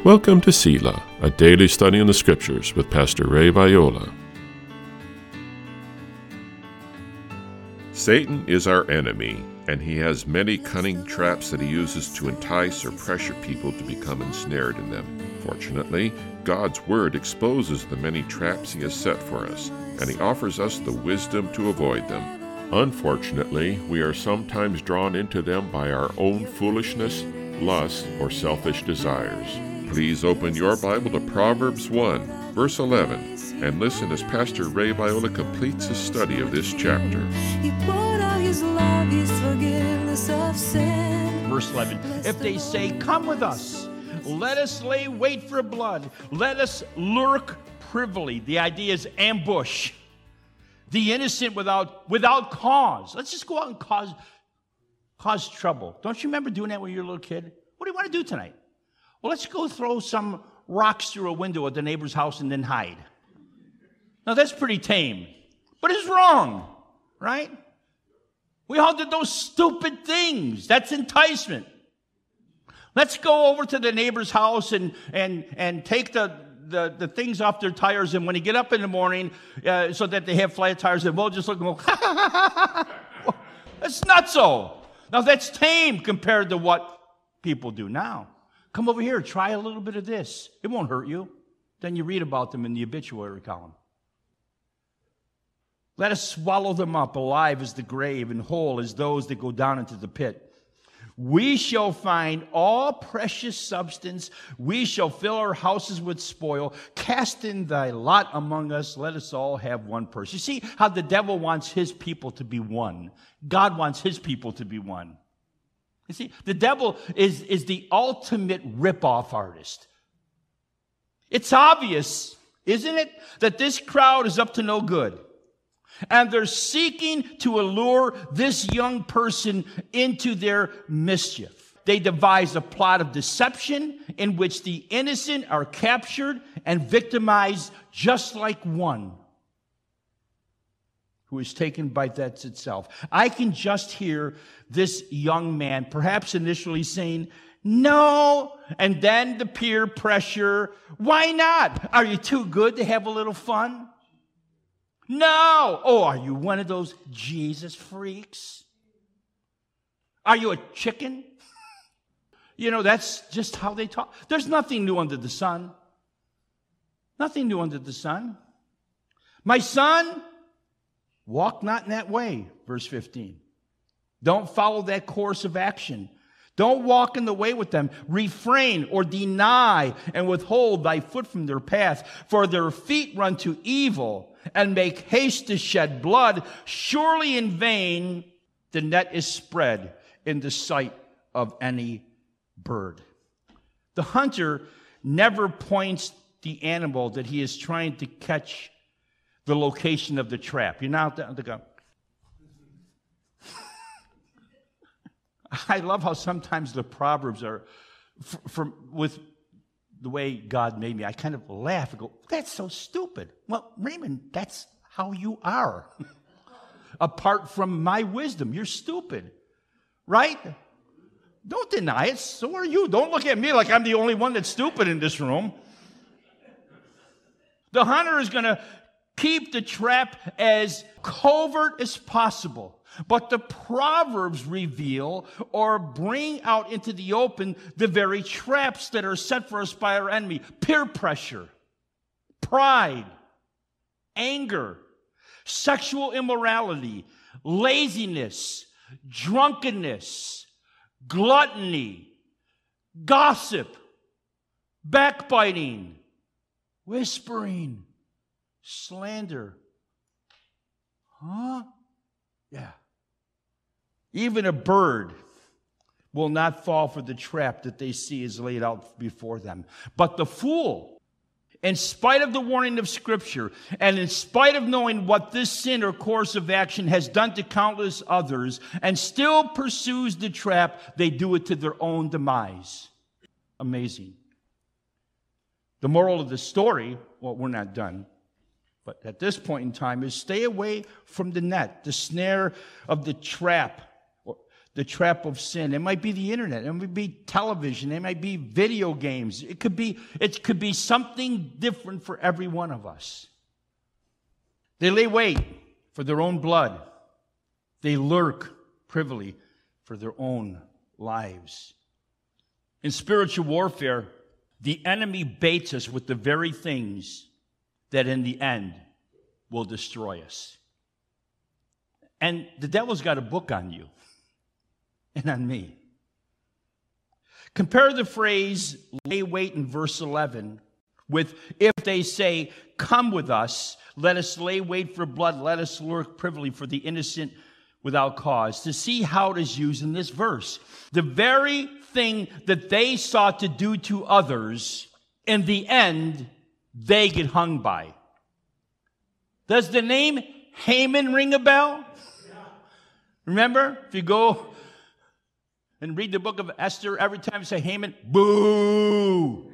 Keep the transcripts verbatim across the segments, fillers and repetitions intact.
Welcome to Selah, a daily study in the Scriptures with Pastor Ray Viola. Satan is our enemy, and he has many cunning traps that he uses to entice or pressure people to become ensnared in them. Fortunately, God's Word exposes the many traps he has set for us, and he offers us the wisdom to avoid them. Unfortunately, we are sometimes drawn into them by our own foolishness, lust, or selfish desires. Please open your Bible to Proverbs one, verse eleven, and listen as Pastor Ray Viola completes his study of this chapter. He poured out his love, his forgiveness of sin. Verse eleven, if they say, come with us, let us lay wait for blood, let us lurk privily. The idea is ambush. The innocent without without cause. Let's just go out and cause, cause trouble. Don't you remember doing that when you were a little kid? What do you want to do tonight? Well, let's go throw some rocks through a window at the neighbor's house and then hide. Now, that's pretty tame, but it's wrong, right? We all did those stupid things. That's enticement. Let's go over to the neighbor's house and and and take the, the, the things off their tires, and when they get up in the morning, uh, so that they have flat tires, and we'll just look and go, ha, ha, ha, ha. That's not so. Now, that's tame compared to what people do now. Come over here, try a little bit of this. It won't hurt you. Then you read about them in the obituary column. Let us swallow them up, alive as the grave and whole as those that go down into the pit. We shall find all precious substance. We shall fill our houses with spoil. Cast in thy lot among us. Let us all have one purse. You see how the devil wants his people to be one. God wants his people to be one. You see, the devil is, is the ultimate rip-off artist. It's obvious, isn't it, that this crowd is up to no good. And they're seeking to allure this young person into their mischief. They devise a plot of deception in which the innocent are captured and victimized just like one who is taken by death itself. I can just hear this young man, perhaps initially saying, no, and then the peer pressure. Why not? Are you too good to have a little fun? No. Oh, are you one of those Jesus freaks? Are you a chicken? You know, that's just how they talk. There's nothing new under the sun. Nothing new under the sun. My son, walk not in that way, verse fifteen. Don't follow that course of action. Don't walk in the way with them. Refrain or deny and withhold thy foot from their path, for their feet run to evil and make haste to shed blood. Surely in vain the net is spread in the sight of any bird. The hunter never points the animal that he is trying to catch the location of the trap. You're not out there to go. I love how sometimes the Proverbs are, from with the way God made me, I kind of laugh and go, that's so stupid. Well, Raymond, that's how you are. Apart from my wisdom, you're stupid. Right? Don't deny it. So are you. Don't look at me like I'm the only one that's stupid in this room. The hunter is going to keep the trap as covert as possible. But the Proverbs reveal or bring out into the open the very traps that are set for us by our enemy. Peer pressure, pride, anger, sexual immorality, laziness, drunkenness, gluttony, gossip, backbiting, whispering, slander. Huh? Yeah. Even a bird will not fall for the trap that they see is laid out before them. But the fool, in spite of the warning of Scripture, and in spite of knowing what this sin or course of action has done to countless others, and still pursues the trap, they do it to their own demise. Amazing. The moral of the story, well, we're not done, but at this point in time, is stay away from the net, the snare of the trap the trap of sin. It might be the internet. It might be television. It might be video games. It could be, it could be something different for every one of us. They lay wait for their own blood. They lurk privily for their own lives. In spiritual warfare, the enemy baits us with the very things that in the end will destroy us. And the devil's got a book on you and on me. Compare the phrase lay wait in verse eleven with if they say, come with us, let us lay wait for blood, let us lurk privily for the innocent without cause, to see how it is used in this verse. The very thing that they sought to do to others, in the end, they get hung by. Does the name Haman ring a bell? Yeah. Remember, if you go and read the book of Esther, every time you say Haman, boo!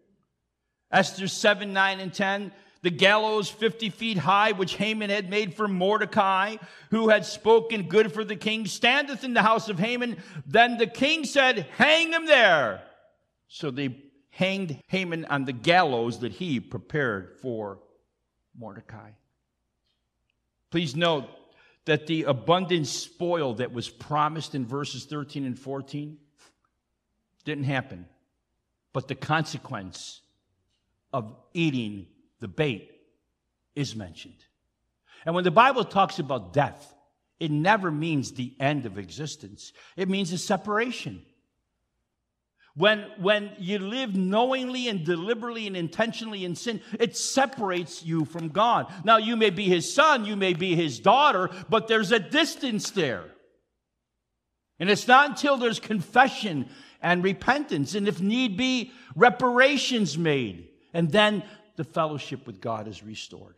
Esther seven, nine, and ten, the gallows fifty feet high, which Haman had made for Mordecai, who had spoken good for the king, standeth in the house of Haman. Then the king said, hang him there. So they hanged Haman on the gallows that he prepared for Mordecai. Please note that the abundant spoil that was promised in verses thirteen and fourteen didn't happen. But the consequence of eating the bait is mentioned. And when the Bible talks about death, it never means the end of existence. It means a separation. When, when you live knowingly and deliberately and intentionally in sin, it separates you from God. Now, you may be his son, you may be his daughter, but there's a distance there. And it's not until there's confession and repentance, and if need be, reparations made, and then the fellowship with God is restored.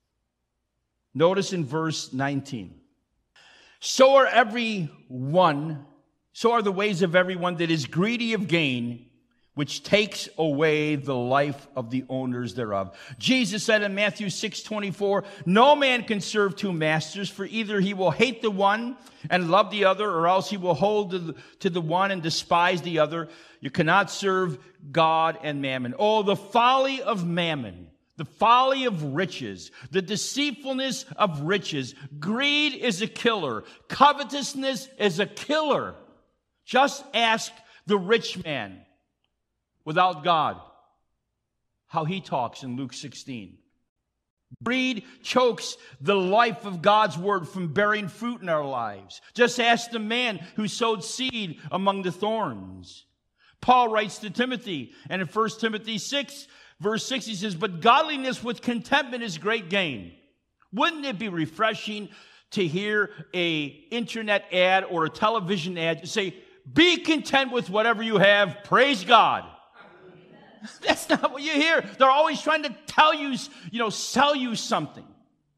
Notice in verse nineteen, so are every one, so are the ways of everyone that is greedy of gain, which takes away the life of the owners thereof. Jesus said in Matthew six twenty-four, no man can serve two masters, for either he will hate the one and love the other, or else he will hold to the, to the one and despise the other. You cannot serve God and mammon. Oh, the folly of mammon, the folly of riches, the deceitfulness of riches. Greed is a killer. Covetousness is a killer. Just ask the rich man without God how he talks in Luke sixteen. Greed chokes the life of God's word from bearing fruit in our lives. Just ask the man who sowed seed among the thorns. Paul writes to Timothy, and in First Timothy six, verse six, he says, but godliness with contentment is great gain. Wouldn't it be refreshing to hear a internet ad or a television ad to say, be content with whatever you have, praise God? That's not what you hear. They're always trying to tell you, you know, sell you something.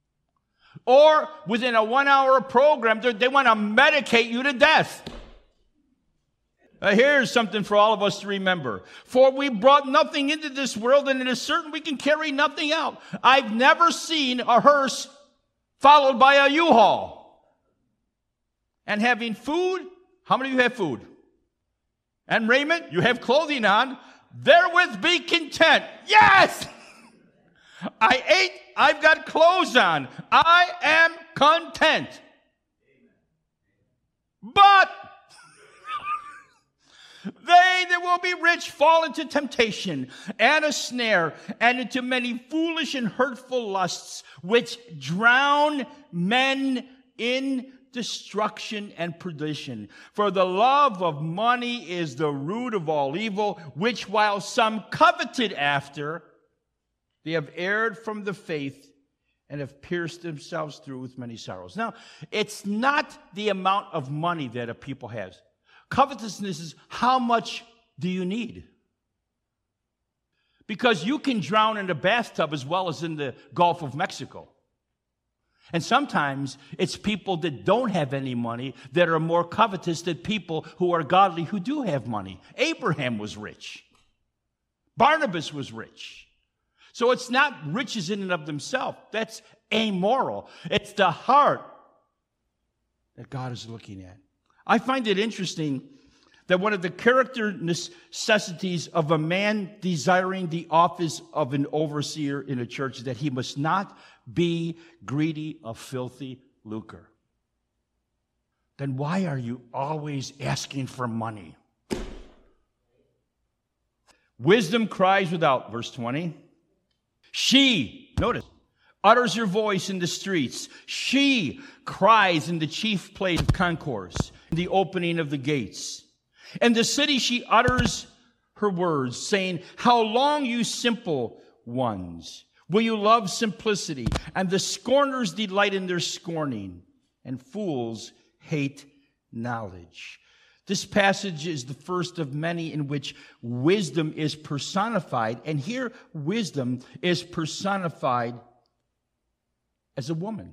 Or within a one-hour program, they want to medicate you to death. Uh, here's something for all of us to remember. For we brought nothing into this world, and it is certain we can carry nothing out. I've never seen a hearse followed by a U-Haul. And having food, how many of you have food? And raiment, you have clothing on. Therewith be content. Yes! I ate, I've got clothes on. I am content. But they that will be rich fall into temptation and a snare and into many foolish and hurtful lusts, which drown men in destruction and perdition. For the love of money is the root of all evil, which while some coveted after, they have erred from the faith and have pierced themselves through with many sorrows. Now, it's not the amount of money that a people has. Covetousness is how much do you need? Because you can drown in a bathtub as well as in the Gulf of Mexico. And sometimes it's people that don't have any money that are more covetous than people who are godly who do have money. Abraham was rich. Barnabas was rich. So it's not riches in and of themselves. That's amoral. It's the heart that God is looking at. I find it interesting that one of the character necessities of a man desiring the office of an overseer in a church is that he must not be greedy of filthy lucre. Then why are you always asking for money? Wisdom cries without, verse twenty. She, notice, utters her voice in the streets. She cries in the chief place of concourse, in the opening of the gates. In the city she utters her words, saying, how long, you simple ones, will you love simplicity? And the scorners delight in their scorning, and fools hate knowledge. This passage is the first of many in which wisdom is personified. And here, wisdom is personified as a woman.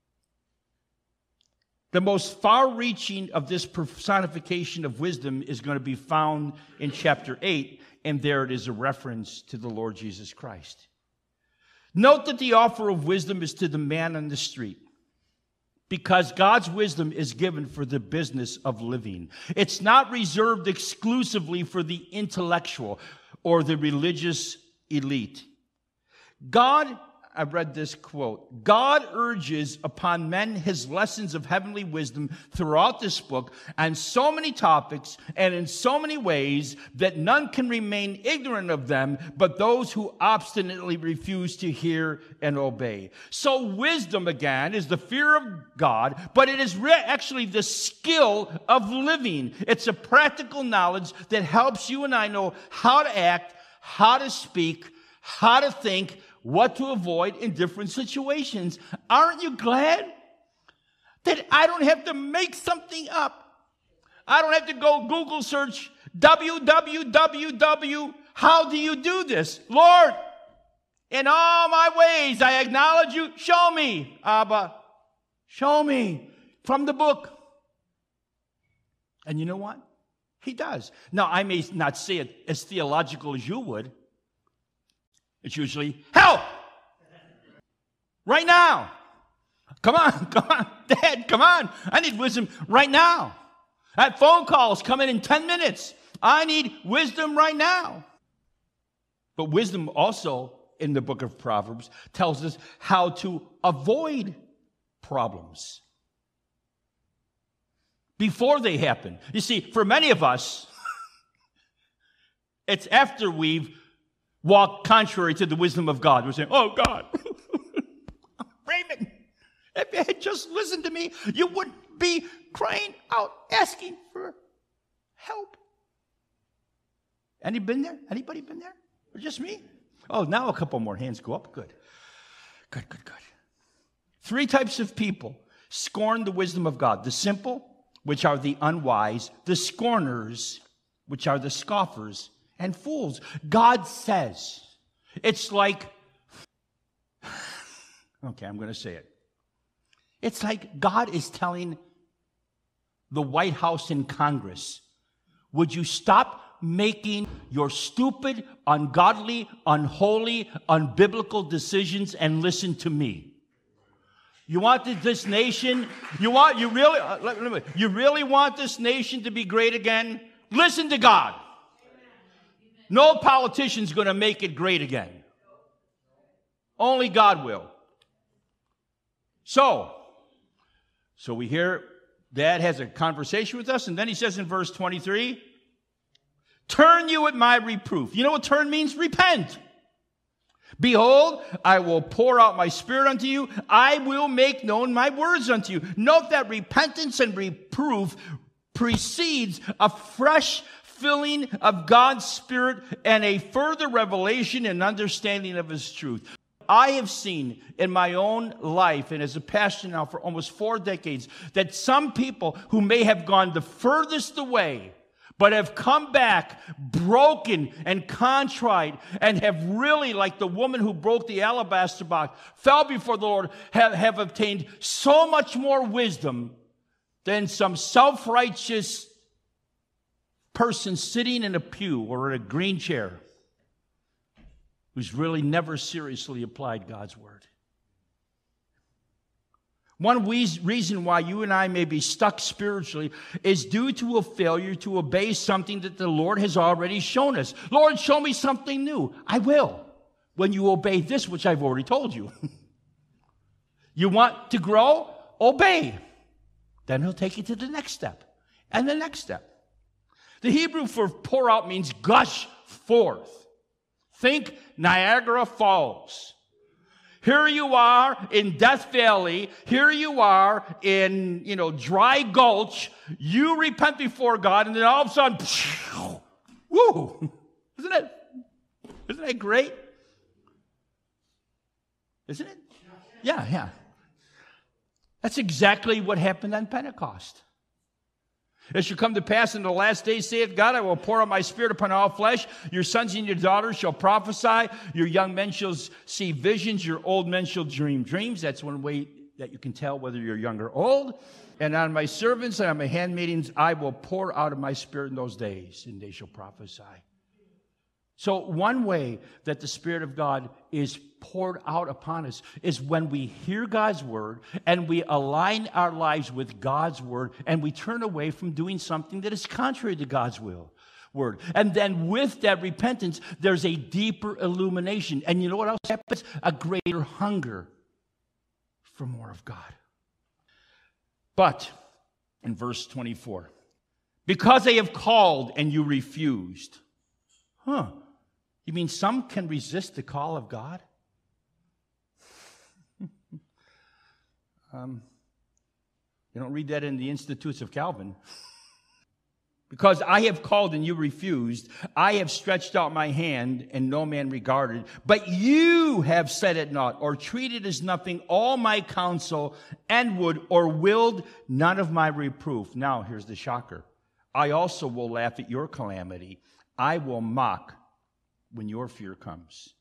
The most far-reaching of this personification of wisdom is going to be found in chapter eight, and there it is a reference to the Lord Jesus Christ. Note that the offer of wisdom is to the man on the street, because God's wisdom is given for the business of living. It's not reserved exclusively for the intellectual or the religious elite. God, I read this quote, God urges upon men his lessons of heavenly wisdom throughout this book on so many topics and in so many ways that none can remain ignorant of them but those who obstinately refuse to hear and obey. So wisdom, again, is the fear of God, but it is re- actually the skill of living. It's a practical knowledge that helps you and I know how to act, how to speak, how to think, what to avoid in different situations. Aren't you glad that I don't have to make something up? I don't have to go Google search w w w. How do you do this? Lord, in all my ways I acknowledge you. Show me, Abba. Show me from the book. And you know what? He does. Now, I may not say it as theological as you would. It's usually, help! Right now. Come on, come on. Dad, come on. I need wisdom right now. That phone call's coming in ten minutes. I need wisdom right now. But wisdom also, in the book of Proverbs, tells us how to avoid problems before they happen. You see, for many of us, it's after we've walk contrary to the wisdom of God. We're saying, oh, God, Raymond, if you had just listened to me, you wouldn't be crying out, asking for help. Any been there? Anybody been there? Or just me? Oh, now a couple more hands go up. Good. Good, good, good. Three types of people scorn the wisdom of God. The simple, which are the unwise. The scorners, which are the scoffers. And fools. God says, it's like, okay, I'm going to say it. It's like God is telling the White House and Congress, would you stop making your stupid, ungodly, unholy, unbiblical decisions and listen to me? You want this nation, you want, you really, uh, let, let me, you really want this nation to be great again? Listen to God. No politician's going to make it great again. Only God will. So, so we hear Dad has a conversation with us, and then he says in verse twenty-three, turn you at my reproof. You know what turn means? Repent. Behold, I will pour out my spirit unto you. I will make known my words unto you. Note that repentance and reproof precedes a fresh filling of God's Spirit and a further revelation and understanding of His truth. I have seen in my own life, and as a pastor now for almost four decades, that some people who may have gone the furthest away, but have come back broken and contrite and have really, like the woman who broke the alabaster box, fell before the Lord, have, have obtained so much more wisdom than some self-righteous person sitting in a pew or in a green chair who's really never seriously applied God's word. One reason why you and I may be stuck spiritually is due to a failure to obey something that the Lord has already shown us. Lord, show me something new. I will, when you obey this, which I've already told you. You want to grow? Obey. Then he'll take you to the next step and the next step. The Hebrew for pour out means gush forth. Think Niagara Falls. Here you are in Death Valley. Here you are in, you know, Dry Gulch. You repent before God, and then all of a sudden, phew, woo! Isn't it? Isn't that great? Isn't it? Yeah, yeah. That's exactly what happened on Pentecost. It shall come to pass in the last days, saith God, I will pour out my spirit upon all flesh. Your sons and your daughters shall prophesy. Your young men shall see visions. Your old men shall dream dreams. That's one way that you can tell whether you're young or old. And on my servants and on my handmaidens, I will pour out of my spirit in those days, and they shall prophesy. So one way that the Spirit of God is poured out upon us is when we hear God's word and we align our lives with God's word and we turn away from doing something that is contrary to God's will, word. And then with that repentance, there's a deeper illumination. And you know what else happens? A greater hunger for more of God. But in verse twenty-four, because they have called and you refused. Huh. You mean some can resist the call of God? um, you don't read that in the Institutes of Calvin. Because I have called and you refused. I have stretched out my hand and no man regarded. But you have set at naught or treated as nothing all my counsel and would or willed none of my reproof. Now here's the shocker. I also will laugh at your calamity. I will mock when your fear comes.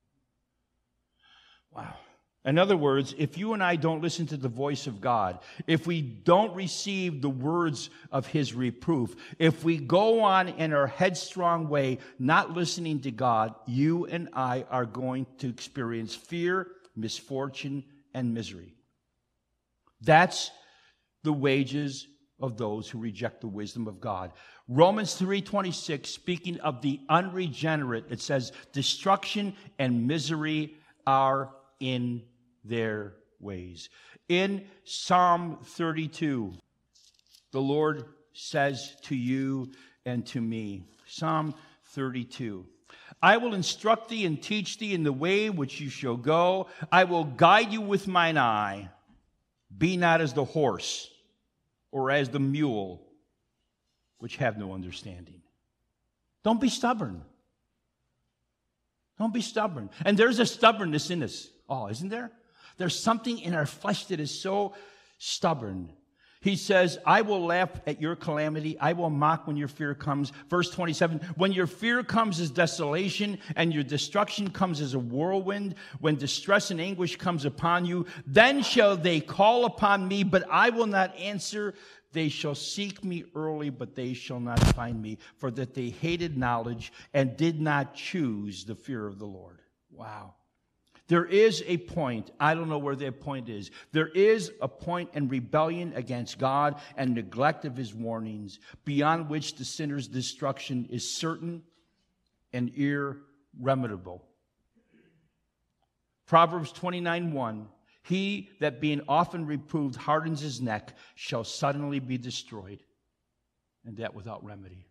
Wow. In other words, if you and I don't listen to the voice of God, if we don't receive the words of his reproof, if we go on in our headstrong way, not listening to God, you and I are going to experience fear, misfortune, and misery. That's the wages of those who reject the wisdom of God. Romans three twenty-six, speaking of the unregenerate, it says, destruction and misery are in their ways. In Psalm thirty-two, the Lord says to you and to me, Psalm thirty-two, I will instruct thee and teach thee in the way which you shall go. I will guide you with mine eye. Be not as the horse or as the mule, which have no understanding. Don't be stubborn. Don't be stubborn. And there's a stubbornness in us. Oh, isn't there? There's something in our flesh that is so stubborn. He says, I will laugh at your calamity. I will mock when your fear comes. Verse twenty-seven, when your fear comes as desolation and your destruction comes as a whirlwind, when distress and anguish comes upon you, then shall they call upon me, but I will not answer. They shall seek me early, but they shall not find me, for that they hated knowledge and did not choose the fear of the Lord. Wow. There is a point, I don't know where that point is. There is a point in rebellion against God and neglect of his warnings, beyond which the sinner's destruction is certain and irremediable. Proverbs twenty-nine one, he that being often reproved hardens his neck shall suddenly be destroyed, and that without remedy.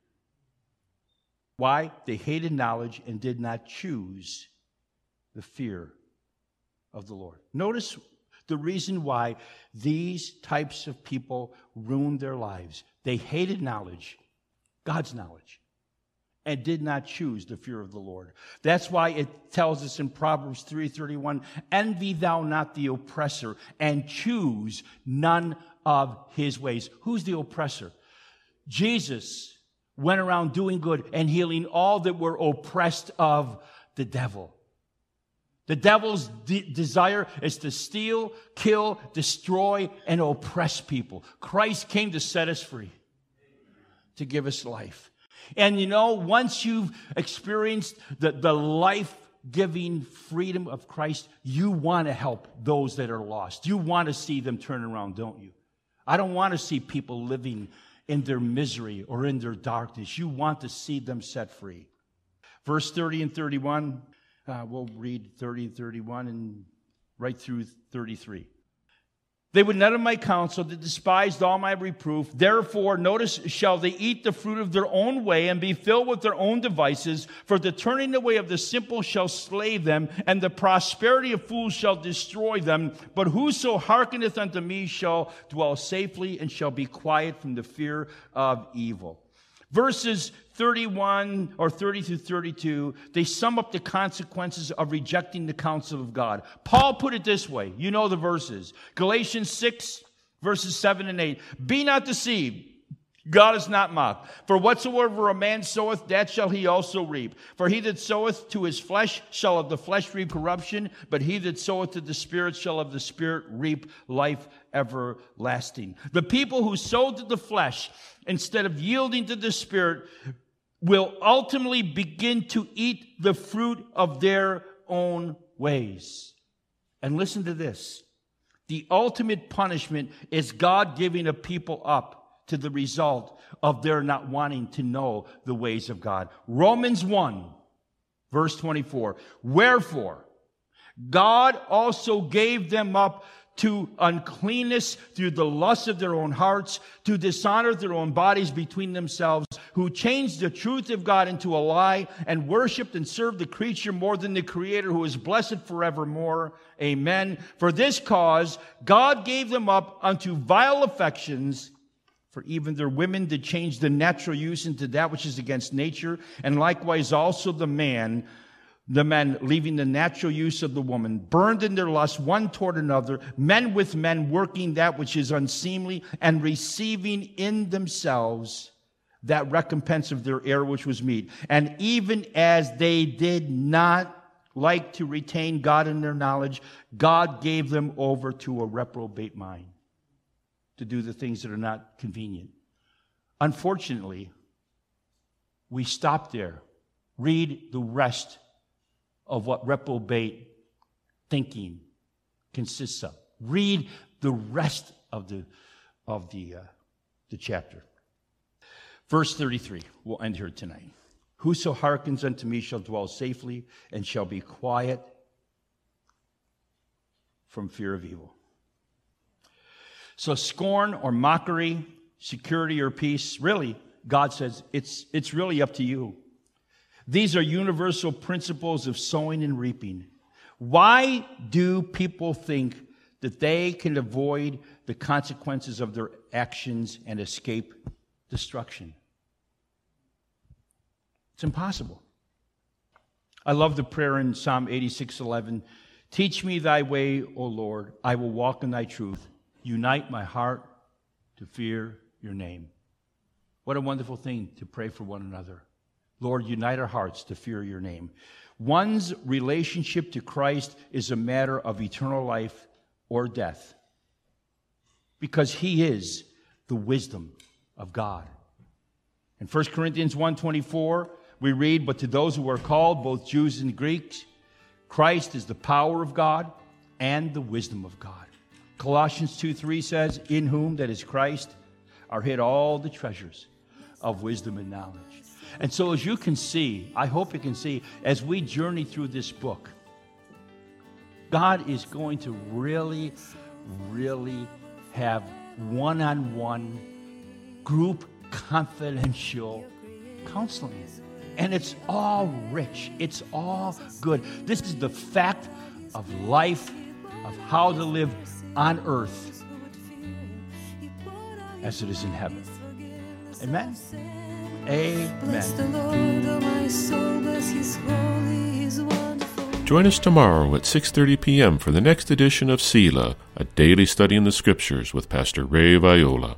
Why? They hated knowledge and did not choose the fear of the Lord. Notice the reason why these types of people ruined their lives. They hated knowledge, God's knowledge, and did not choose the fear of the Lord. That's why it tells us in Proverbs three thirty-one, envy thou not the oppressor, and choose none of his ways. Who's the oppressor? Jesus went around doing good and healing all that were oppressed of the devil. The devil's de- desire is to steal, kill, destroy, and oppress people. Christ came to set us free, to give us life. And you know, once you've experienced the, the life life-giving freedom of Christ, you want to help those that are lost. You want to see them turn around, don't you? I don't want to see people living in their misery or in their darkness. You want to see them set free. Verse thirty and thirty-one, uh, we'll read thirty and thirty-one and right through thirty-three. They would not have my counsel, that despised all my reproof. Therefore, notice, shall they eat the fruit of their own way and be filled with their own devices. For the turning away of the simple shall slay them, and the prosperity of fools shall destroy them. But whoso hearkeneth unto me shall dwell safely and shall be quiet from the fear of evil. Verses thirty-one or thirty through thirty-two, they sum up the consequences of rejecting the counsel of God. Paul put it this way. You know the verses. Galatians six, verses seven and eight. Be not deceived. God is not mocked. For whatsoever a man soweth, that shall he also reap. For he that soweth to his flesh shall of the flesh reap corruption, but he that soweth to the Spirit shall of the Spirit reap life everlasting. The people who sow to the flesh, instead of yielding to the Spirit, will ultimately begin to eat the fruit of their own ways. And listen to this. The ultimate punishment is God giving a people up to the result of their not wanting to know the ways of God. Romans one, verse twenty-four. Wherefore, God also gave them up to uncleanness through the lust of their own hearts, to dishonor their own bodies between themselves, who changed the truth of God into a lie, and worshipped and served the creature more than the Creator, who is blessed forevermore. Amen. For this cause, God gave them up unto vile affections, for even their women did change the natural use into that which is against nature, and likewise also the man, the men leaving the natural use of the woman, burned in their lust one toward another, men with men working that which is unseemly, and receiving in themselves that recompense of their error which was meet. And even as they did not like to retain God in their knowledge, God gave them over to a reprobate mind, to do the things that are not convenient. Unfortunately, we stop there. Read the rest of what reprobate thinking consists of. Read the rest of the of the uh, the chapter. Verse thirty-three. We'll end here tonight. Whoso hearkens unto me shall dwell safely and shall be quiet from fear of evil. So scorn or mockery, security or peace, really, God says, it's, it's really up to you. These are universal principles of sowing and reaping. Why do people think that they can avoid the consequences of their actions and escape destruction? It's impossible. I love the prayer in Psalm eighty-six eleven. Teach me thy way, O Lord. I will walk in thy truth. Unite my heart to fear your name. What a wonderful thing to pray for one another. Lord, unite our hearts to fear your name. One's relationship to Christ is a matter of eternal life or death, because he is the wisdom of God. In First Corinthians one twenty-four, we read, but to those who are called, both Jews and Greeks, Christ is the power of God and the wisdom of God. Colossians two three says, in whom, that is Christ, are hid all the treasures of wisdom and knowledge. And so as you can see, I hope you can see, as we journey through this book, God is going to really, really have one-on-one, group, confidential counseling. And it's all rich. It's all good. This is the fact of life, of how to live on earth as it is in heaven. Amen? Bless the Amen. Lord, oh my soul, bless his holy, his wonderful. Join us tomorrow at six thirty p.m. for the next edition of Selah, a daily study in the Scriptures with Pastor Ray Viola.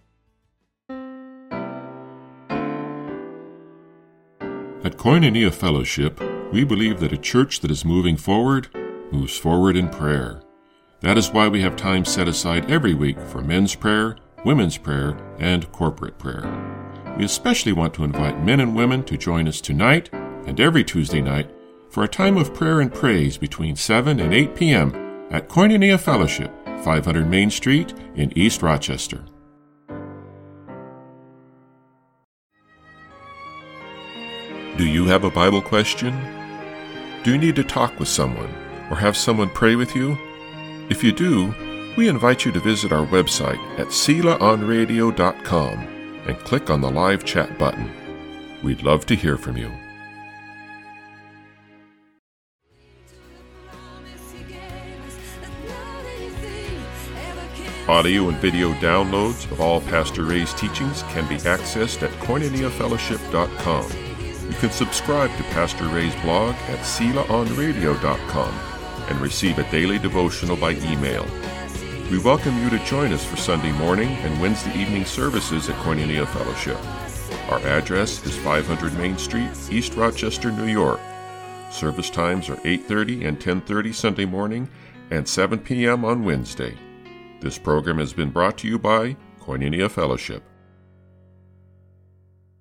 At Koinonia Fellowship, we believe that a church that is moving forward moves forward in prayer. That is why we have time set aside every week for men's prayer, women's prayer, and corporate prayer. We especially want to invite men and women to join us tonight and every Tuesday night for a time of prayer and praise between seven and eight p.m. at Koinonia Fellowship, five hundred Main Street in East Rochester. Do you have a Bible question? Do you need to talk with someone or have someone pray with you? If you do, we invite you to visit our website at sela on radio dot com and click on the live chat button. We'd love to hear from you. Audio and video downloads of all Pastor Ray's teachings can be accessed at koinonia fellowship dot com. You can subscribe to Pastor Ray's blog at sela on radio dot com and receive a daily devotional by email. We welcome you to join us for Sunday morning and Wednesday evening services at Koinonia Fellowship. Our address is five hundred Main Street, East Rochester, New York. Service times are eight thirty and ten thirty Sunday morning and seven p.m. on Wednesday. This program has been brought to you by Koinonia Fellowship.